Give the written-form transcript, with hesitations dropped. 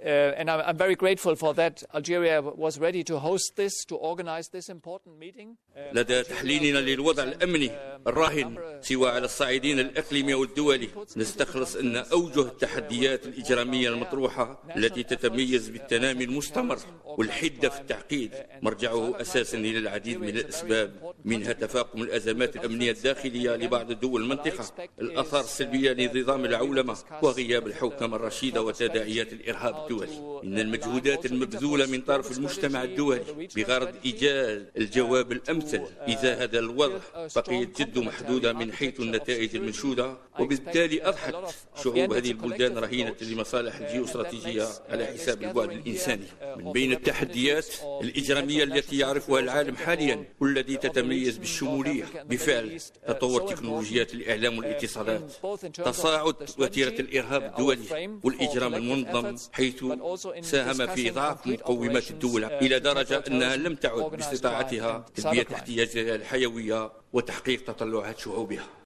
And I'm very grateful for that. Algeria was ready to host this, to organize this important meeting. لدى تحليلنا للوضع الأمني الراهن سواء على الصعيدين الإقليمي والدولي، نستخلص أن أوجه التحديات الإجرامية المطروحة التي تتميز بالتنامي المستمر والحدة في التعقيد مرجعه أساسا إلى العديد من الأسباب، منها تفاقم الأزمات الأمنية الداخلية لبعض دول المنطقة، الآثار السلبية لنظام العولمة، وغياب الحوكمة الرشيدة وتداعيات الإرهاب الدولي. إن المجهودات المبذولة من طرف المجتمع الدولي بغرض إيجاد الجواب الأمثل إذا هذا الوضع بقيت جد محدودة من حيث النتائج المنشودة، وبالتالي أضحت شعوب هذه البلدان رهينة لمصالح الجيوستراتيجية على حساب البعد الإنساني. من بين التحديات الإجرامية التي يعرفها العالم حاليا والتي تتميز بالشمولية بفعل تطور تكنولوجيات الإعلام والاتصالات، تصاعد وتيرة الإرهاب الدولي والإجرام المنظم، حيث ساهم في ضعف مقومات الدول إلى درجة أنها لم تعد باستطاعتها تلبية احتياجاتها الحيوية وتحقيق تطلعات شعوبها.